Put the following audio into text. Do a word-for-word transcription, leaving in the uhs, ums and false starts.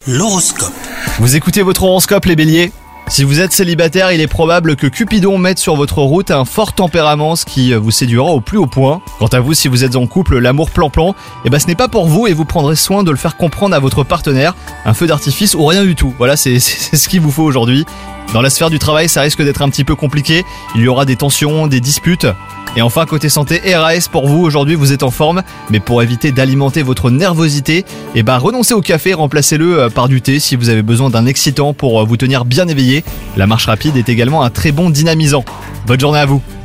L'horoscope. Vous écoutez votre horoscope les béliers ? Si vous êtes célibataire, il est probable que Cupidon mette sur votre route un fort tempérament, ce qui vous séduira au plus haut point. Quant à vous, si vous êtes en couple, l'amour plan-plan, eh ben ce n'est pas pour vous et vous prendrez soin de le faire comprendre à votre partenaire. Un feu d'artifice ou rien du tout. Voilà, c'est, c'est ce qu'il vous faut aujourd'hui. Dans la sphère du travail, ça risque d'être un petit peu compliqué. Il y aura des tensions, des disputes. Et enfin, côté santé, R A S pour vous, aujourd'hui vous êtes en forme, mais pour éviter d'alimenter votre nervosité, eh ben renoncez au café, remplacez-le par du thé si vous avez besoin d'un excitant pour vous tenir bien éveillé. La marche rapide est également un très bon dynamisant. Bonne journée à vous.